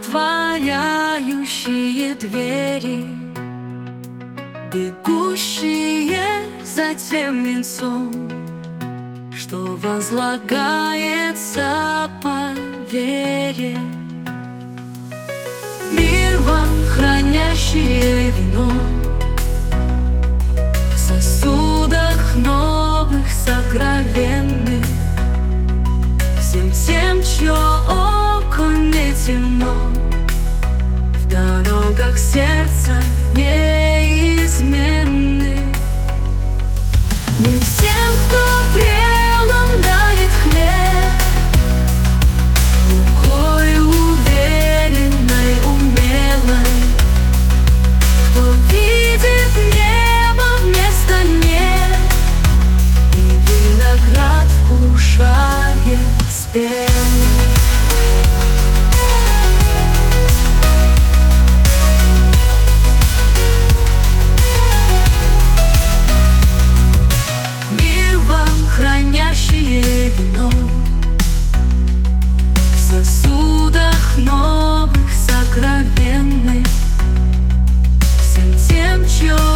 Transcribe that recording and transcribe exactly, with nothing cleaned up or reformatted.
растворяющие двери, бегущие за тем венцом, что возлагается по вере. Мир вам, хранящие вино в сосудах новых, сокровенных, всем тем, чье око не темно, в дорогах сердца неизменны. Не всем, кто прелом дает хлеб, рукой уверенной, умелой, кто видит небо вместо нет и виноград вкушает спелый. Хранящие вино в сосудах новых, сокровенных, всем тем, чье